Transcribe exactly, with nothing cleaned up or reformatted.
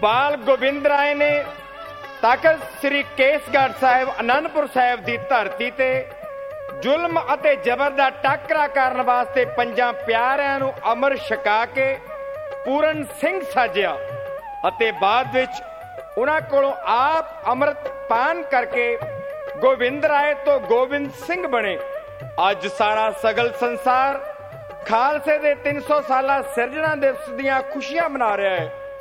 ਬਾਲ ਗੋਬਿੰਦ ਰਾਏ ਨੇ ਤਖਤ ਸ੍ਰੀ ਕੇਸਗੜ੍ਹ ਸਾਹਿਬ ਅਨੰਦਪੁਰ ਸਾਹਿਬ ਦੀ ਧਰਤੀ ਤੇ ਜ਼ੁਲਮ ਅਤੇ ਜ਼ਬਰ ਦਾ ਟਾਕਰਾ ਕਰਨ ਵਾਸਤੇ ਪੰਜਾਂ ਪਿਆਰਿਆਂ ਨੂੰ ਅਮਰ ਛਕਾ ਕੇ ਪੂਰਨ ਸਿੰਘ ਸਾਜਿਆ ਅਤੇ ਬਾਅਦ ਵਿੱਚ ਉਹਨਾਂ ਕੋਲੋਂ ਆਪ ਅੰਮ੍ਰਿਤ ਪਾਨ ਕਰਕੇ ਗੋਬਿੰਦ ਰਾਏ ਤੋਂ ਗੋਬਿੰਦ ਸਿੰਘ ਬਣੇ। ਅੱਜ ਸਾਰਾ ਸਗਲ ਸੰਸਾਰ ਖਾਲਸੇ ਦੇ ਤਿੰਨ ਸੌ ਸਾਲਾ ਸਿਰਜਣਾ ਦਿਵਸ ਦੀਆਂ ਖੁਸ਼ੀਆਂ ਮਨਾ ਰਿਹਾ ਹੈ।